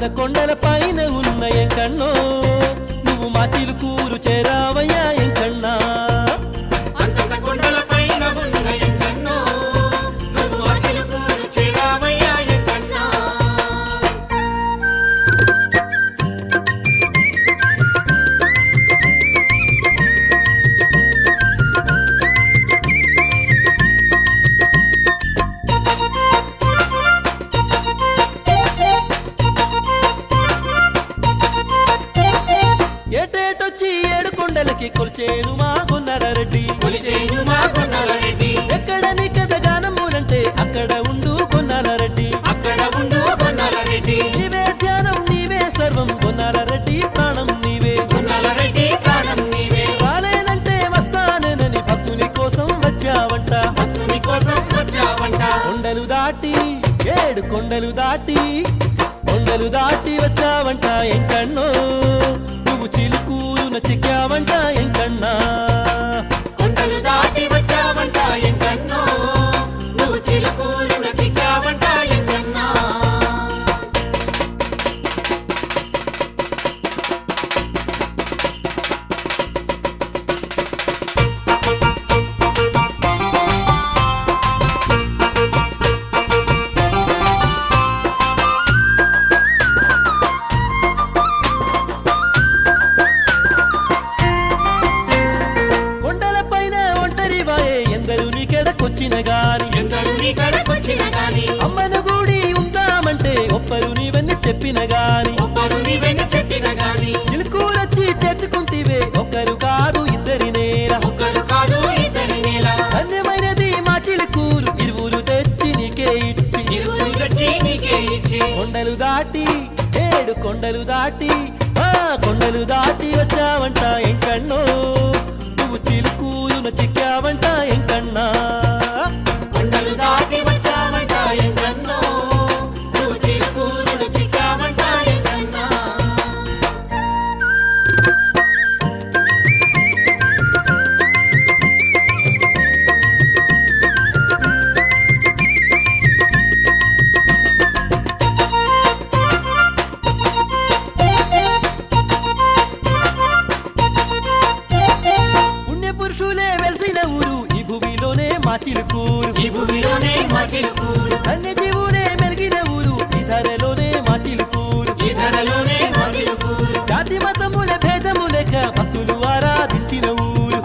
కొండల పైన ఉన్న ఎంకన్నో నువ్వు మా చిలుకూరు చేరావయ్యా ఎంకన్నా అంతంత కొండల పైన ఉన్న ఎంకన్నో నువ్వు మా చిలుకూరు చేరావయ్యా ఎంకన్నా ఏటేటొచ్చి ఏడు కొండలకి కొలిచేను మా గొన్నారెడ్డి ఎక్కడ నీ కథ గానములంటే అక్కడ ఉండు గొన్నారెడ్డి నీవే ధ్యానం నీవే సర్వం గొన్నారెడ్డి ప్రాణం నీవే రాలేనంటే వస్తానేనని భక్తుని కోసం వచ్చావంట కొండలు దాటి ఏడు కొండలు దాటి వచ్చావంట ఎంకన్నో నువ్వు చిలుకూరున చిక్కావంట ఎంకన్నా కొండలు దాటి వచ్చావంట ఎంకన్నో నువ్వు చిలుకూరున చిక్కావంట ఎంకన్నా నీకెడకొచ్చిన గాని అమ్మను గుడి ఉందామంటే ఒప్పరు నీవన్నీ చెప్పిన గాని చిలుకూరొచ్చి తెచ్చుకుంటివే ఒకరు కాదు ఇద్దరి నేల ధన్యమైనది మా చిలుకూరు ఇరువురు తెచ్చి నీకే ఇచ్చి కొండలు దాటి ఏడు కొండలు దాటి వచ్చావంట ఎంకన్నో నువ్వు చిలుకూరున చిక్కావంట ఎంకన్నా కొండలు దాటి వచ్చావంట ఎంకన్నో నువ్వు చిలుకూరున చిక్కావంట ఎంకన్నా పుణ్యపురుషులే వెలిసిన ఊరు ఈ భూమిలోనే మా చిలుకూరు ధన్యజీవునే మెలిగిన ఊరు ఈ ధరలోనే మా చిలుకూరు జాతి మతముల భేదము లేక భక్తులు ఆరాధించిన ఊరు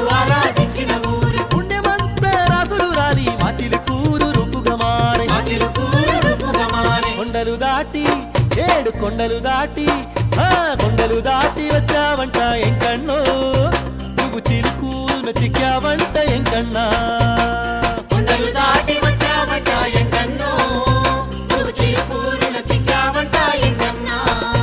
పుణ్యమంత రాసులు రాలి మా చిలుకూరు రూపుగా మారే కొండలు దాటి ఏడు కొండలు దాటి వచ్చావంట ఎంకన్నో నువ్వు చిలుకూరున చిక్కావంట ఎంకన్నా కొండలు దాటి వచ్చావంట ఎంకన్నో నువ్వు చిలుకూరున చిక్కావంట ఎంకన్నా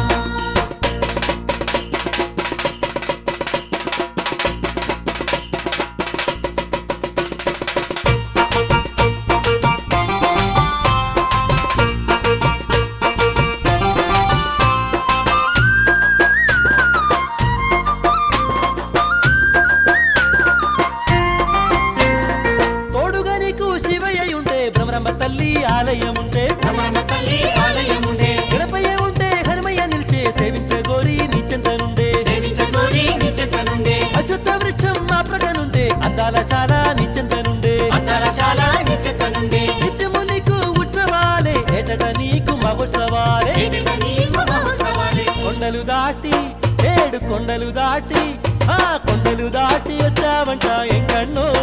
తల్లి ఆలయముంటే గణపయ్య ఉంటే హనుమయ్య నిలిచే సేవించ గోరి నీచెంతనుండే అచ్యుత వృక్షం మా ప్రకనుండే అద్దాల శాల నీచెంతనుండే నిత్యము నీకు ఉత్సవాలే ఏటట నీకు మహోత్సవాలే కొండలు దాటి ఏడు కొండలు దాటి వచ్చావంట ఎంకన్నో